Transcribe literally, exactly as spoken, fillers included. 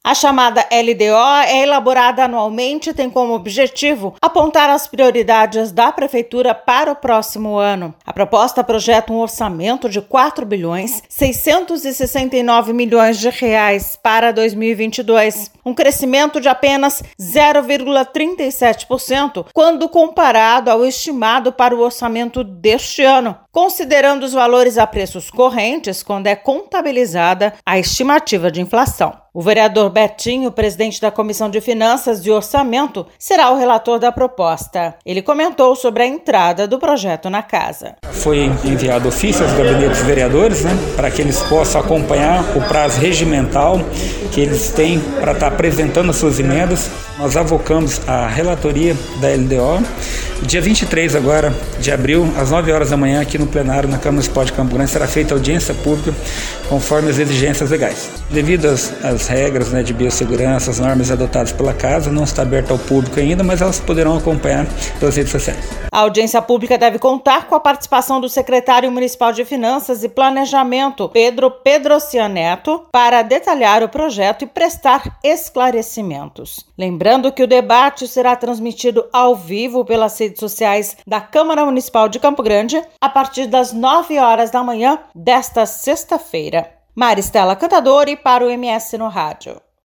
A chamada L D O é elaborada anualmente e tem como objetivo apontar as prioridades da Prefeitura para o próximo ano. A proposta projeta um orçamento de quatro bilhões seiscentos e sessenta e nove milhões de reais para dois mil e vinte e dois, um crescimento de apenas zero vírgula trinta e sete por cento quando comparado ao estimado para o orçamento deste ano, considerando os valores a preços correntes quando é contabilizada a estimativa de inflação. O vereador Betinho, presidente da Comissão de Finanças e Orçamento, será o relator da proposta. Ele comentou sobre a entrada do projeto na casa. Foi enviado ofício aos gabinetes vereadores, né, para que eles possam acompanhar o prazo regimental que eles têm para estar apresentando as suas emendas. Nós avocamos a relatoria da L D O, dia vinte e três agora de abril, às nove horas da manhã, aqui no plenário, na Câmara Municipal de Campo Grande, será feita audiência pública conforme as exigências legais. Devido às, às regras, né, de biossegurança, as normas adotadas pela Casa, não está aberta ao público ainda, mas elas poderão acompanhar pelas redes sociais. A audiência pública deve contar com a participação do secretário municipal de Finanças e Planejamento, Pedro Pedrocianeto, para detalhar o projeto e prestar esclarecimentos. Lembrando que o debate será transmitido ao vivo pelas redes sociais da Câmara Municipal de Campo Grande a partir das nove horas da manhã desta sexta-feira. Maristela Cantadori para o M S no Rádio.